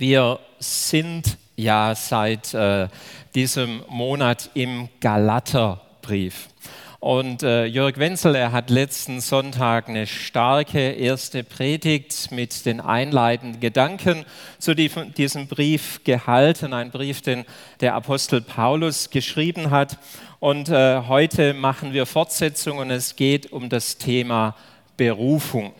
Wir sind ja seit diesem Monat im Galaterbrief. Und Jörg Wenzel, er hat letzten Sonntag eine starke erste Predigt mit den einleitenden Gedanken zu diesem Brief gehalten. Ein Brief, den der Apostel Paulus geschrieben hat. Und heute machen wir Fortsetzung und es geht um das Thema Berufung.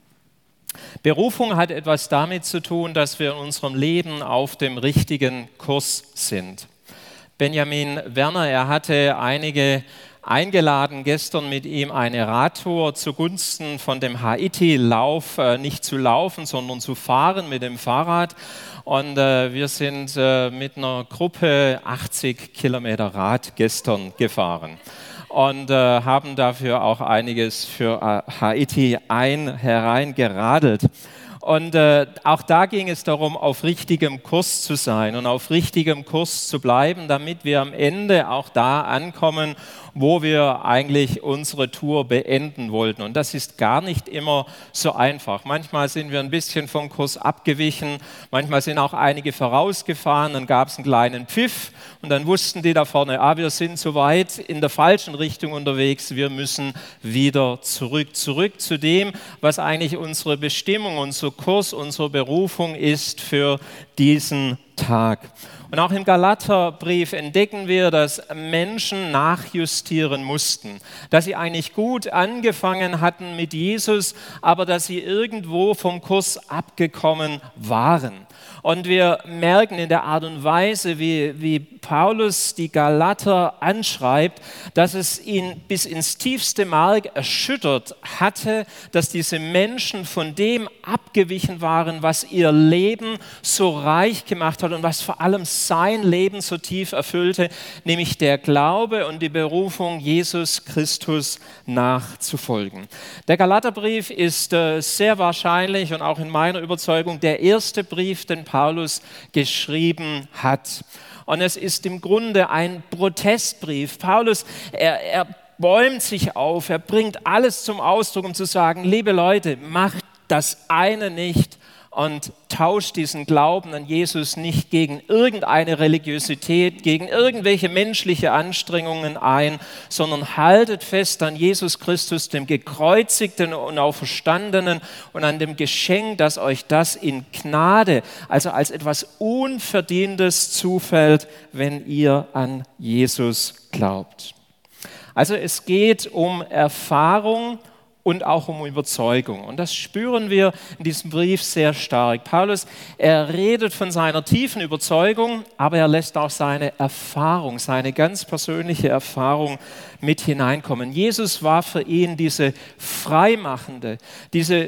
Berufung hat etwas damit zu tun, dass wir in unserem Leben auf dem richtigen Kurs sind. Benjamin Werner, er hatte einige eingeladen, gestern mit ihm eine Radtour zugunsten von dem Haiti-Lauf nicht zu laufen, sondern zu fahren mit dem Fahrrad. Und wir sind mit einer Gruppe 80 Kilometer Rad gestern gefahren. Und haben dafür auch einiges für Haiti hereingeradelt. Und auch da ging es darum, auf richtigem Kurs zu sein und auf richtigem Kurs zu bleiben, damit wir am Ende auch da ankommen, wo wir eigentlich unsere Tour beenden wollten. Und das ist gar nicht immer so einfach. Manchmal sind wir ein bisschen vom Kurs abgewichen, manchmal sind auch einige vorausgefahren, dann gab es einen kleinen Pfiff und dann wussten die da vorne, wir sind so weit in der falschen Richtung unterwegs, wir müssen wieder zurück zu dem, was eigentlich unsere Bestimmung, unser Kurs, unsere Berufung ist für diesen Tag. Und auch im Galaterbrief entdecken wir, dass Menschen nachjustieren mussten, dass sie eigentlich gut angefangen hatten mit Jesus, aber dass sie irgendwo vom Kurs abgekommen waren. Und wir merken in der Art und Weise, wie Paulus die Galater anschreibt, dass es ihn bis ins tiefste Mark erschüttert hatte, dass diese Menschen von dem abgewichen waren, was ihr Leben so reich gemacht hat und was vor allem sein Leben so tief erfüllte, nämlich der Glaube und die Berufung, Jesus Christus nachzufolgen. Der Galaterbrief ist sehr wahrscheinlich und auch in meiner Überzeugung der erste Brief, den Paulus geschrieben hat. Und es ist im Grunde ein Protestbrief. Paulus, er bäumt sich auf, er bringt alles zum Ausdruck, um zu sagen, liebe Leute, macht das eine nicht und tauscht diesen Glauben an Jesus nicht gegen irgendeine Religiosität, gegen irgendwelche menschliche Anstrengungen ein, sondern haltet fest an Jesus Christus, dem Gekreuzigten und Auferstandenen und an dem Geschenk, dass euch das in Gnade, also als etwas Unverdientes zufällt, wenn ihr an Jesus glaubt. Also es geht um Erfahrung und auch um Überzeugung. Und das spüren wir in diesem Brief sehr stark. Paulus, er redet von seiner tiefen Überzeugung, aber er lässt auch seine Erfahrung, seine ganz persönliche Erfahrung mit hineinkommen. Jesus war für ihn diese freimachende, diese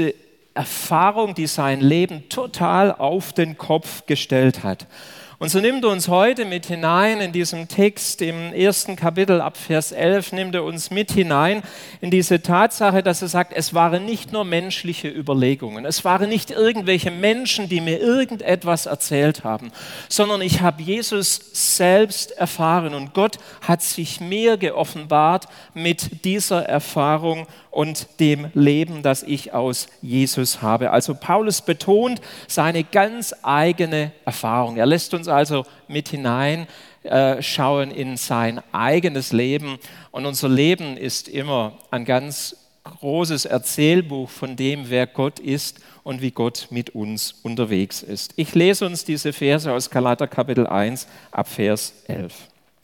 Erfahrung, die sein Leben total auf den Kopf gestellt hat. Und so nimmt er uns heute mit hinein in diesem Text im 1. Kapitel ab Vers 11, nimmt er uns mit hinein in diese Tatsache, dass er sagt, es waren nicht nur menschliche Überlegungen, es waren nicht irgendwelche Menschen, die mir irgendetwas erzählt haben, sondern ich habe Jesus selbst erfahren und Gott hat sich mir geoffenbart mit dieser Erfahrung und dem Leben, das ich aus Jesus habe. Also Paulus betont seine ganz eigene Erfahrung. Er lässt uns also mit hineinschauen in sein eigenes Leben. Und unser Leben ist immer ein ganz großes Erzählbuch von dem, wer Gott ist und wie Gott mit uns unterwegs ist. Ich lese uns diese Verse aus Galater Kapitel 1 ab Vers 11.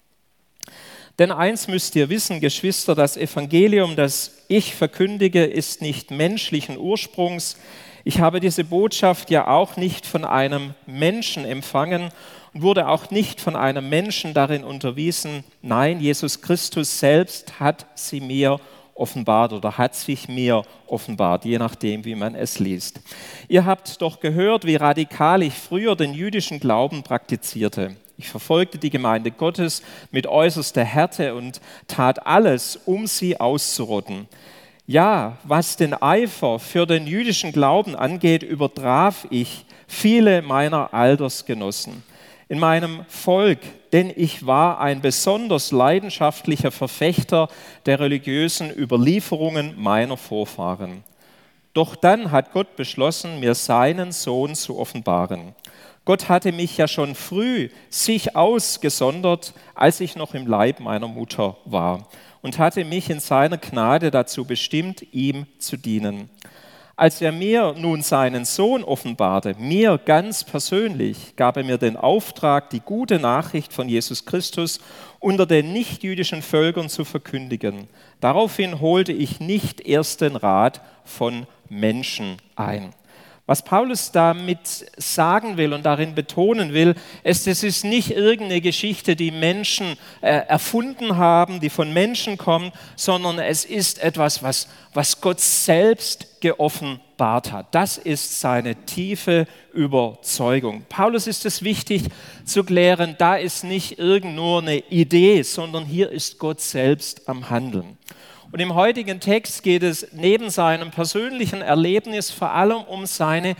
Denn eins müsst ihr wissen, Geschwister, das Evangelium, das ich verkündige, ist nicht menschlichen Ursprungs. Ich habe diese Botschaft ja auch nicht von einem Menschen empfangen und wurde auch nicht von einem Menschen darin unterwiesen. Nein, Jesus Christus selbst hat sie mir offenbart oder hat sich mir offenbart, je nachdem, wie man es liest. Ihr habt doch gehört, wie radikal ich früher den jüdischen Glauben praktizierte. Ich verfolgte die Gemeinde Gottes mit äußerster Härte und tat alles, um sie auszurotten. Ja, was den Eifer für den jüdischen Glauben angeht, übertraf ich viele meiner Altersgenossen in meinem Volk, denn ich war ein besonders leidenschaftlicher Verfechter der religiösen Überlieferungen meiner Vorfahren. Doch dann hat Gott beschlossen, mir seinen Sohn zu offenbaren. Gott hatte mich ja schon früh sich ausgesondert, als ich noch im Leib meiner Mutter war, und hatte mich in seiner Gnade dazu bestimmt, ihm zu dienen. Als er mir nun seinen Sohn offenbarte, mir ganz persönlich, gab er mir den Auftrag, die gute Nachricht von Jesus Christus unter den nichtjüdischen Völkern zu verkündigen. Daraufhin holte ich nicht erst den Rat von Menschen ein. Was Paulus damit sagen will und darin betonen will, ist, es ist nicht irgendeine Geschichte, die Menschen erfunden haben, die von Menschen kommt, sondern es ist etwas, was Gott selbst geoffenbart hat. Das ist seine tiefe Überzeugung. Paulus ist es wichtig zu klären, da ist nicht irgend nur eine Idee, sondern hier ist Gott selbst am Handeln. Und im heutigen Text geht es neben seinem persönlichen Erlebnis vor allem um seine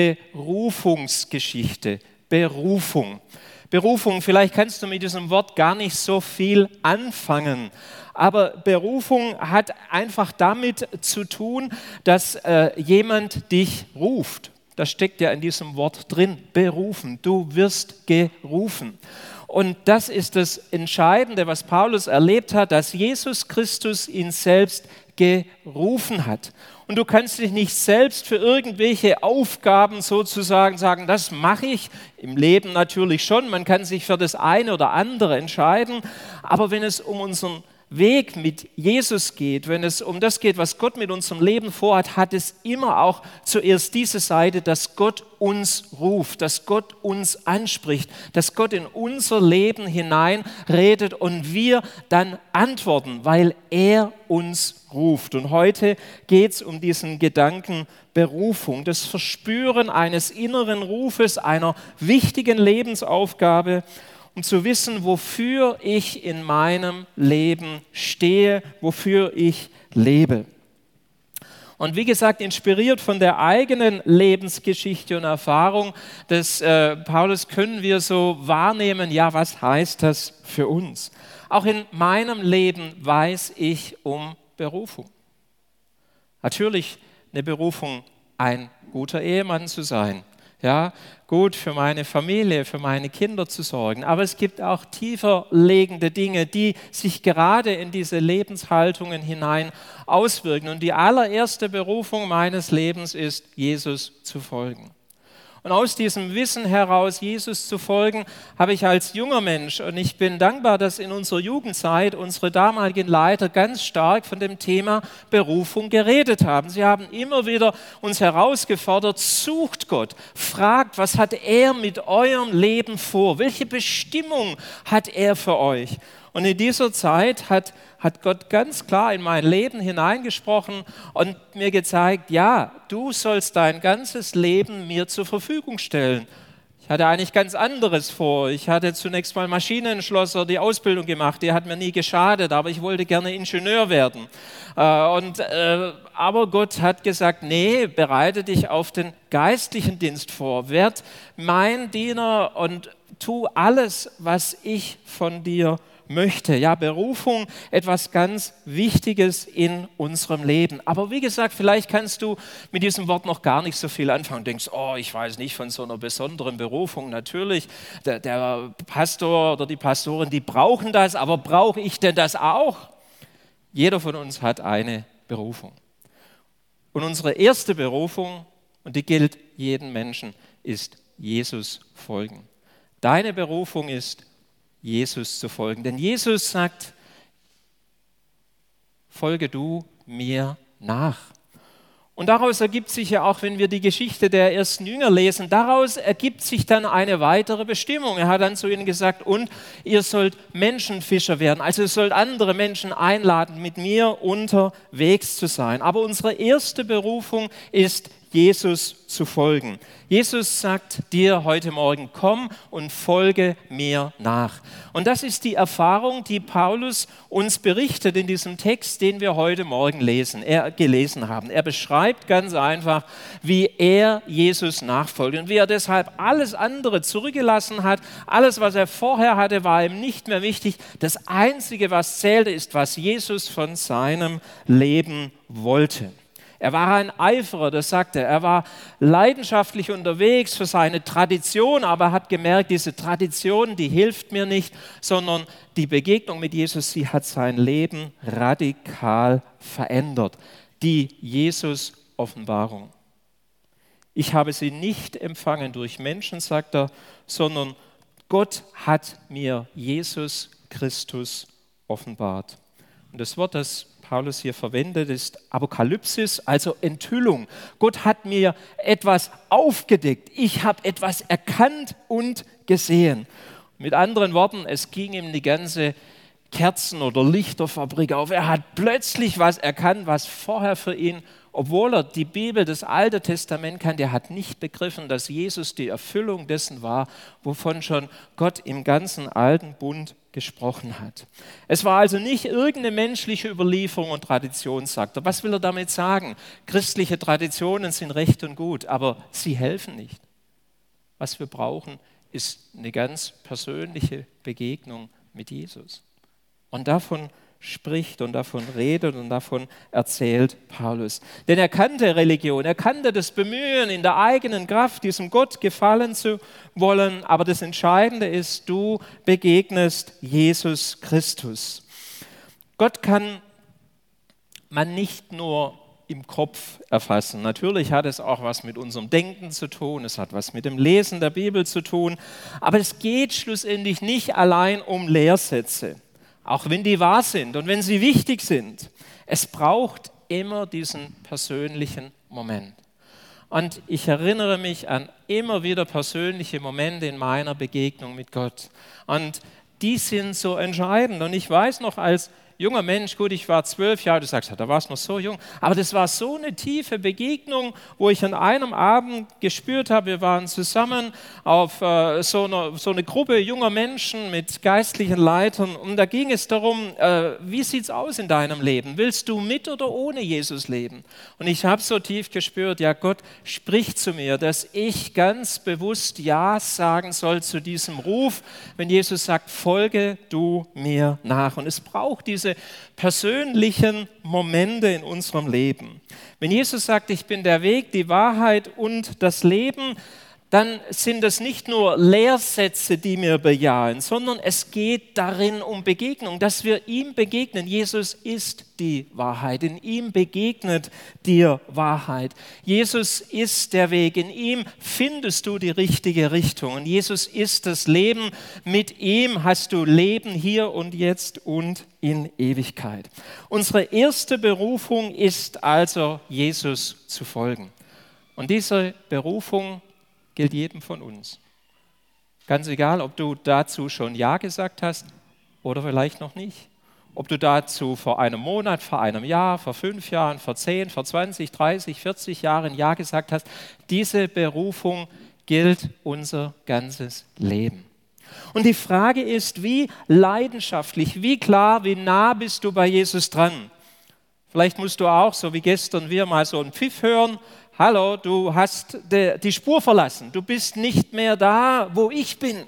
Berufungsgeschichte. Berufung, vielleicht kannst du mit diesem Wort gar nicht so viel anfangen. Aber Berufung hat einfach damit zu tun, dass jemand dich ruft. Das steckt ja in diesem Wort drin, berufen. Du wirst gerufen. Und das ist das Entscheidende, was Paulus erlebt hat, dass Jesus Christus ihn selbst gerufen hat. Und du kannst dich nicht selbst für irgendwelche Aufgaben sozusagen sagen, das mache ich. Im Leben natürlich schon, man kann sich für das eine oder andere entscheiden. Aber wenn es um unseren Weg mit Jesus geht, wenn es um das geht, was Gott mit unserem Leben vorhat, hat es immer auch zuerst diese Seite, dass Gott uns ruft, dass Gott uns anspricht, dass Gott in unser Leben hinein redet und wir dann antworten, weil er uns ruft. Und heute geht es um diesen Gedanken Berufung, das Verspüren eines inneren Rufes, einer wichtigen Lebensaufgabe, um zu wissen, wofür ich in meinem Leben stehe, wofür ich lebe. Und wie gesagt, inspiriert von der eigenen Lebensgeschichte und Erfahrung des Paulus können wir so wahrnehmen, ja, was heißt das für uns? Auch in meinem Leben weiß ich um Berufung. Natürlich eine Berufung, ein guter Ehemann zu sein. Ja, gut für meine Familie, für meine Kinder zu sorgen. Aber es gibt auch tiefer liegende Dinge, die sich gerade in diese Lebenshaltungen hinein auswirken. Und die allererste Berufung meines Lebens ist, Jesus zu folgen. Und aus diesem Wissen heraus, Jesus zu folgen, habe ich als junger Mensch, und ich bin dankbar, dass in unserer Jugendzeit unsere damaligen Leiter ganz stark von dem Thema Berufung geredet haben. Sie haben immer wieder uns herausgefordert, sucht Gott, fragt, was hat er mit eurem Leben vor? Welche Bestimmung hat er für euch? Und in dieser Zeit hat Gott ganz klar in mein Leben hineingesprochen und mir gezeigt, ja, du sollst dein ganzes Leben mir zur Verfügung stellen. Ich hatte eigentlich ganz anderes vor. Ich hatte zunächst mal Maschinenschlosser, die Ausbildung gemacht, die hat mir nie geschadet, aber ich wollte gerne Ingenieur werden. Aber Gott hat gesagt, nee, bereite dich auf den geistlichen Dienst vor, werd mein Diener und tu alles, was ich von dir möchte. Ja, Berufung, etwas ganz Wichtiges in unserem Leben. Aber wie gesagt, vielleicht kannst du mit diesem Wort noch gar nicht so viel anfangen. Du denkst, oh, ich weiß nicht von so einer besonderen Berufung. Natürlich, der Pastor oder die Pastorin, die brauchen das, aber brauche ich denn das auch? Jeder von uns hat eine Berufung. Und unsere erste Berufung, und die gilt jedem Menschen, ist Jesus folgen. Deine Berufung ist, Jesus zu folgen. Denn Jesus sagt, folge du mir nach. Und daraus ergibt sich ja auch, wenn wir die Geschichte der ersten Jünger lesen, daraus ergibt sich dann eine weitere Bestimmung. Er hat dann zu ihnen gesagt, und ihr sollt Menschenfischer werden. Also ihr sollt andere Menschen einladen, mit mir unterwegs zu sein. Aber unsere erste Berufung ist, Jesus zu folgen. Jesus sagt dir heute Morgen, komm und folge mir nach. Und das ist die Erfahrung, die Paulus uns berichtet in diesem Text, den wir heute Morgen gelesen haben. Er beschreibt ganz einfach, wie er Jesus nachfolgt und wie er deshalb alles andere zurückgelassen hat. Alles, was er vorher hatte, war ihm nicht mehr wichtig. Das Einzige, was zählte, ist, was Jesus von seinem Leben wollte. Er war ein Eiferer, das sagt er. Er war leidenschaftlich unterwegs für seine Tradition, aber er hat gemerkt, diese Tradition, die hilft mir nicht, sondern die Begegnung mit Jesus, sie hat sein Leben radikal verändert. Die Jesus-Offenbarung. Ich habe sie nicht empfangen durch Menschen, sagt er, sondern Gott hat mir Jesus Christus offenbart. Und das Wort, das Paulus hier verwendet, ist Apokalypsis, also Enthüllung. Gott hat mir etwas aufgedeckt. Ich habe etwas erkannt und gesehen. Mit anderen Worten, es ging ihm die ganze Kerzen- oder Lichterfabrik auf. Er hat plötzlich was erkannt, was vorher für ihn, obwohl er die Bibel, das Alte Testament kannte, er hat nicht begriffen, dass Jesus die Erfüllung dessen war, wovon schon Gott im ganzen alten Bund gesprochen hat. Es war also nicht irgendeine menschliche Überlieferung und Tradition, sagt er. Was will er damit sagen? Christliche Traditionen sind recht und gut, aber sie helfen nicht. Was wir brauchen, ist eine ganz persönliche Begegnung mit Jesus. Und davon spricht und davon redet und davon erzählt Paulus. Denn er kannte Religion, er kannte das Bemühen, in der eigenen Kraft diesem Gott gefallen zu wollen. Aber das Entscheidende ist, du begegnest Jesus Christus. Gott kann man nicht nur im Kopf erfassen. Natürlich hat es auch was mit unserem Denken zu tun, es hat was mit dem Lesen der Bibel zu tun. Aber es geht schlussendlich nicht allein um Lehrsätze. Auch wenn die wahr sind und wenn sie wichtig sind. Es braucht immer diesen persönlichen Moment. Und ich erinnere mich an immer wieder persönliche Momente in meiner Begegnung mit Gott. Und die sind so entscheidend. Und ich weiß noch, als junger Mensch, gut, ich war 12 Jahre, du sagst, da warst du noch so jung, aber das war so eine tiefe Begegnung, wo ich an einem Abend gespürt habe, wir waren zusammen auf so eine Gruppe junger Menschen mit geistlichen Leitern und da ging es darum, wie sieht es aus in deinem Leben? Willst du mit oder ohne Jesus leben? Und ich habe so tief gespürt, ja, Gott spricht zu mir, dass ich ganz bewusst Ja sagen soll zu diesem Ruf, wenn Jesus sagt, folge du mir nach. Und es braucht diese persönlichen Momente in unserem Leben. Wenn Jesus sagt, ich bin der Weg, die Wahrheit und das Leben, dann sind es nicht nur Lehrsätze, die wir bejahen, sondern es geht darin um Begegnung, dass wir ihm begegnen. Jesus ist die Wahrheit, in ihm begegnet dir Wahrheit. Jesus ist der Weg, in ihm findest du die richtige Richtung. Und Jesus ist das Leben, mit ihm hast du Leben hier und jetzt und in Ewigkeit. Unsere erste Berufung ist also, Jesus zu folgen. Und diese Berufung gilt jedem von uns. Ganz egal, ob du dazu schon Ja gesagt hast oder vielleicht noch nicht. Ob du dazu vor einem Monat, vor einem Jahr, vor 5 Jahren, vor 10, vor 20, 30, 40 Jahren Ja gesagt hast. Diese Berufung gilt unser ganzes Leben. Und die Frage ist, wie leidenschaftlich, wie klar, wie nah bist du bei Jesus dran? Vielleicht musst du auch, so wie gestern wir, mal so einen Pfiff hören. Hallo, du hast die Spur verlassen. Du bist nicht mehr da, wo ich bin.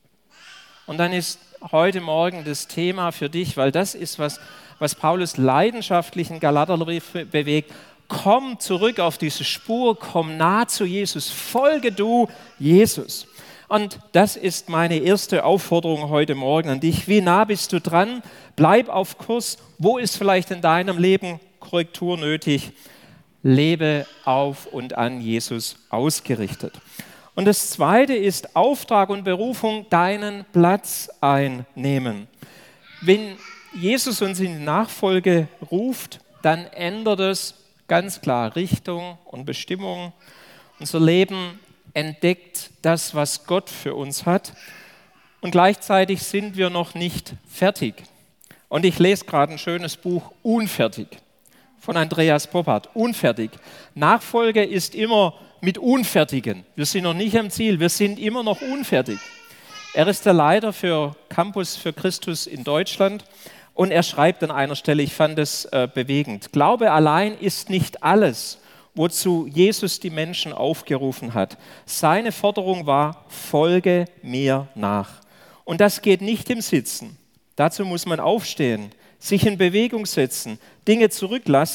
Und dann ist heute Morgen das Thema für dich, weil das ist, was Paulus leidenschaftlich in Galaterbrief bewegt. Komm zurück auf diese Spur, komm nah zu Jesus, folge du Jesus. Und das ist meine erste Aufforderung heute Morgen an dich. Wie nah bist du dran? Bleib auf Kurs. Wo ist vielleicht in deinem Leben Korrektur nötig? Lebe auf und an Jesus ausgerichtet. Und das Zweite ist Auftrag und Berufung, deinen Platz einnehmen. Wenn Jesus uns in die Nachfolge ruft, dann ändert es ganz klar Richtung und Bestimmung. Unser Leben entdeckt das, was Gott für uns hat. Und gleichzeitig sind wir noch nicht fertig. Und ich lese gerade ein schönes Buch, Unfertig, von Andreas Poppart. Unfertig. Nachfolge ist immer mit Unfertigen. Wir sind noch nicht am Ziel, wir sind immer noch unfertig. Er ist der Leiter für Campus für Christus in Deutschland und er schreibt an einer Stelle, ich fand es bewegend, Glaube allein ist nicht alles, wozu Jesus die Menschen aufgerufen hat. Seine Forderung war, folge mir nach. Und das geht nicht im Sitzen. Dazu muss man aufstehen, sich in Bewegung setzen, Dinge zurücklassen,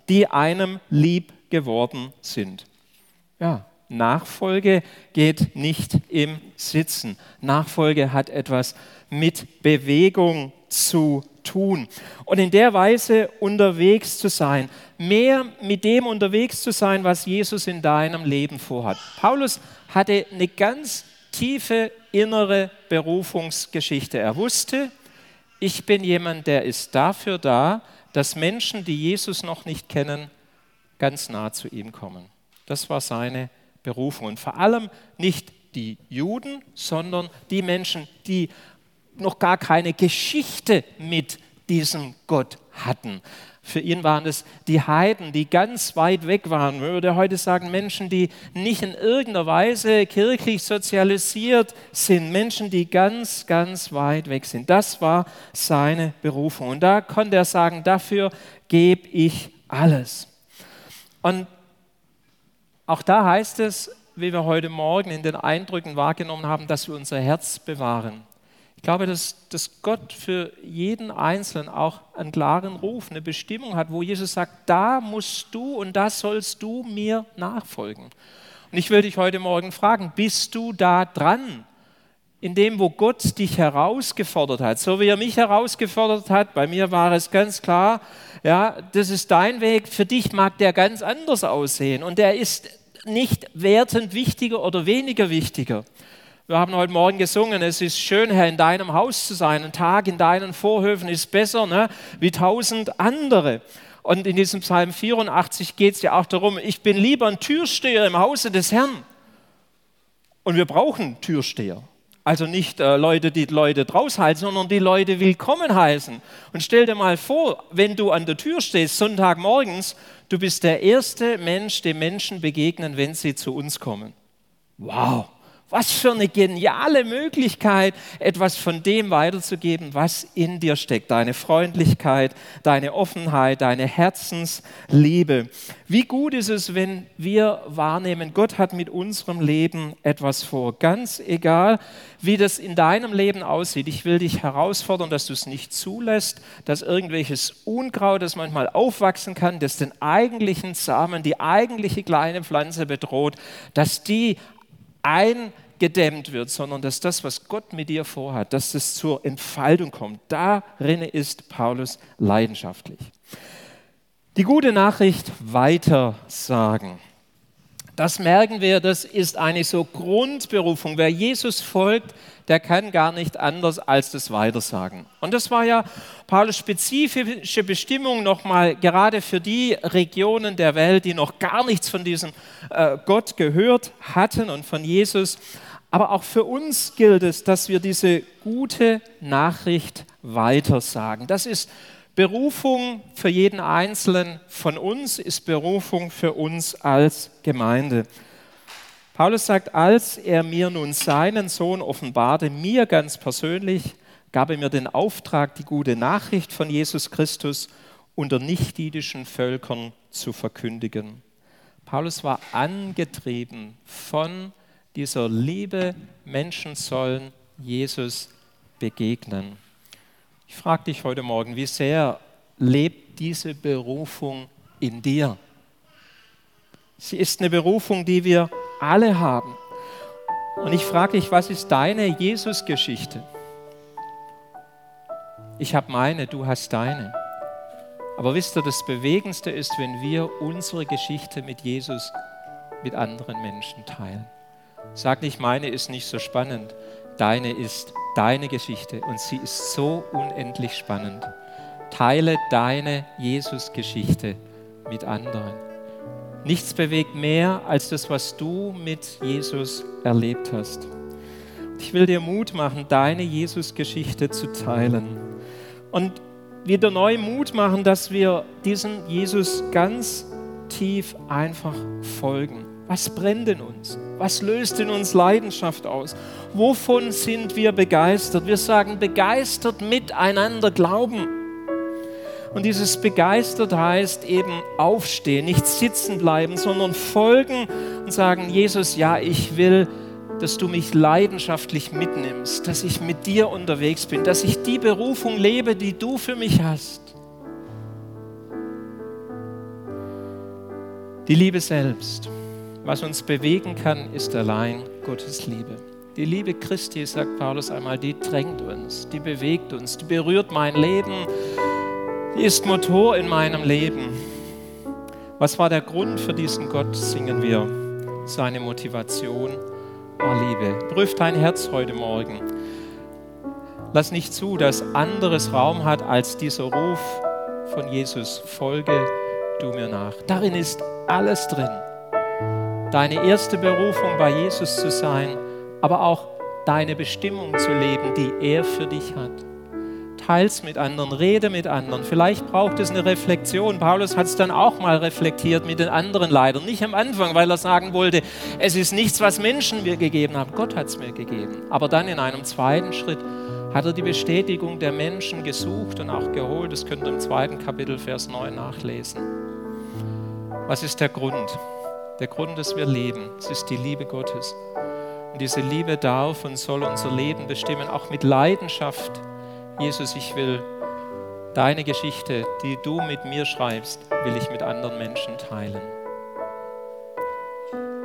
die einem lieb geworden sind. Ja, Nachfolge geht nicht im Sitzen. Nachfolge hat etwas mit Bewegung zu tun. Und in der Weise unterwegs zu sein, mehr mit dem unterwegs zu sein, was Jesus in deinem Leben vorhat. Paulus hatte eine ganz tiefe innere Berufungsgeschichte. Er wusste, ich bin jemand, der ist dafür da, dass Menschen, die Jesus noch nicht kennen, ganz nah zu ihm kommen. Das war seine Berufung. Und vor allem nicht die Juden, sondern die Menschen, die noch gar keine Geschichte mit diesem Gott hatten. Für ihn waren es die Heiden, die ganz weit weg waren. Man würde heute sagen, Menschen, die nicht in irgendeiner Weise kirchlich sozialisiert sind. Menschen, die ganz, ganz weit weg sind. Das war seine Berufung. Und da konnte er sagen, dafür gebe ich alles. Und auch da heißt es, wie wir heute Morgen in den Eindrücken wahrgenommen haben, dass wir unser Herz bewahren. Ich glaube, dass Gott für jeden Einzelnen auch einen klaren Ruf, eine Bestimmung hat, wo Jesus sagt, da musst du und da sollst du mir nachfolgen. Und ich will dich heute Morgen fragen, bist du da dran, in dem, wo Gott dich herausgefordert hat, so wie er mich herausgefordert hat? Bei mir war es ganz klar, ja, das ist dein Weg, für dich mag der ganz anders aussehen und der ist nicht wertend wichtiger oder weniger wichtiger. Wir haben heute Morgen gesungen, es ist schön, Herr, in deinem Haus zu sein. Ein Tag in deinen Vorhöfen ist besser, ne, wie 1000 andere. Und in diesem Psalm 84 geht es ja auch darum, ich bin lieber ein Türsteher im Hause des Herrn. Und wir brauchen Türsteher. Also nicht Leute, die Leute draushalten, sondern die Leute willkommen heißen. Und stell dir mal vor, wenn du an der Tür stehst, Sonntagmorgens, du bist der erste Mensch, dem Menschen begegnen, wenn sie zu uns kommen. Wow! Was für eine geniale Möglichkeit, etwas von dem weiterzugeben, was in dir steckt. Deine Freundlichkeit, deine Offenheit, deine Herzensliebe. Wie gut ist es, wenn wir wahrnehmen, Gott hat mit unserem Leben etwas vor. Ganz egal, wie das in deinem Leben aussieht. Ich will dich herausfordern, dass du es nicht zulässt, dass irgendwelches Unkraut, das manchmal aufwachsen kann, das den eigentlichen Samen, die eigentliche kleine Pflanze bedroht, dass die eingedämmt wird, sondern dass das, was Gott mit dir vorhat, dass das zur Entfaltung kommt. Darin ist Paulus leidenschaftlich. Die gute Nachricht weitersagen. Das merken wir, das ist eine so Grundberufung. Wer Jesus folgt, der kann gar nicht anders als das Weitersagen. Und das war ja Paulus' spezifische Bestimmung nochmal, gerade für die Regionen der Welt, die noch gar nichts von diesem Gott gehört hatten und von Jesus. Aber auch für uns gilt es, dass wir diese gute Nachricht weitersagen. Das ist Berufung für jeden Einzelnen von uns, ist Berufung für uns als Gemeinde. Paulus sagt, als er mir nun seinen Sohn offenbarte, mir ganz persönlich, gab er mir den Auftrag, die gute Nachricht von Jesus Christus unter nichtjüdischen Völkern zu verkündigen. Paulus war angetrieben von dieser Liebe, Menschen sollen Jesus begegnen. Ich frage dich heute Morgen, wie sehr lebt diese Berufung in dir? Sie ist eine Berufung, die wir alle haben. Und ich frage dich, was ist deine Jesus-Geschichte? Ich habe meine, du hast deine. Aber wisst ihr, das Bewegendste ist, wenn wir unsere Geschichte mit Jesus mit anderen Menschen teilen. Sag nicht, meine ist nicht so spannend. Deine ist deine Geschichte und sie ist so unendlich spannend. Teile deine Jesus-Geschichte mit anderen. Nichts bewegt mehr als das, was du mit Jesus erlebt hast. Ich will dir Mut machen, deine Jesus-Geschichte zu teilen. Und wieder neu Mut machen, dass wir diesem Jesus ganz tief einfach folgen. Was brennt in uns? Was löst in uns Leidenschaft aus? Wovon sind wir begeistert? Wir sagen, begeistert miteinander glauben. Und dieses begeistert heißt eben aufstehen, nicht sitzen bleiben, sondern folgen und sagen, Jesus, ja, ich will, dass du mich leidenschaftlich mitnimmst, dass ich mit dir unterwegs bin, dass ich die Berufung lebe, die du für mich hast. Die Liebe selbst. Was uns bewegen kann, ist allein Gottes Liebe. Die Liebe Christi, sagt Paulus einmal, die drängt uns, die bewegt uns, die berührt mein Leben, die ist Motor in meinem Leben. Was war der Grund für diesen Gott, singen wir. Seine Motivation war Liebe. Prüf dein Herz heute Morgen. Lass nicht zu, dass anderes Raum hat als dieser Ruf von Jesus. Folge du mir nach. Darin ist alles drin. Deine erste Berufung, bei Jesus zu sein, aber auch deine Bestimmung zu leben, die er für dich hat. Teils mit anderen, rede mit anderen. Vielleicht braucht es eine Reflexion. Paulus hat es dann auch mal reflektiert mit den anderen Leitern. Nicht am Anfang, weil er sagen wollte, es ist nichts, was Menschen mir gegeben haben. Gott hat es mir gegeben. Aber dann in einem zweiten Schritt hat er die Bestätigung der Menschen gesucht und auch geholt. Das könnt ihr im 2. Kapitel, Vers 9 nachlesen. Was ist der Grund? Der Grund, dass wir leben, das ist die Liebe Gottes. Und diese Liebe darf und soll unser Leben bestimmen, auch mit Leidenschaft. Jesus, ich will deine Geschichte, die du mit mir schreibst, will ich mit anderen Menschen teilen.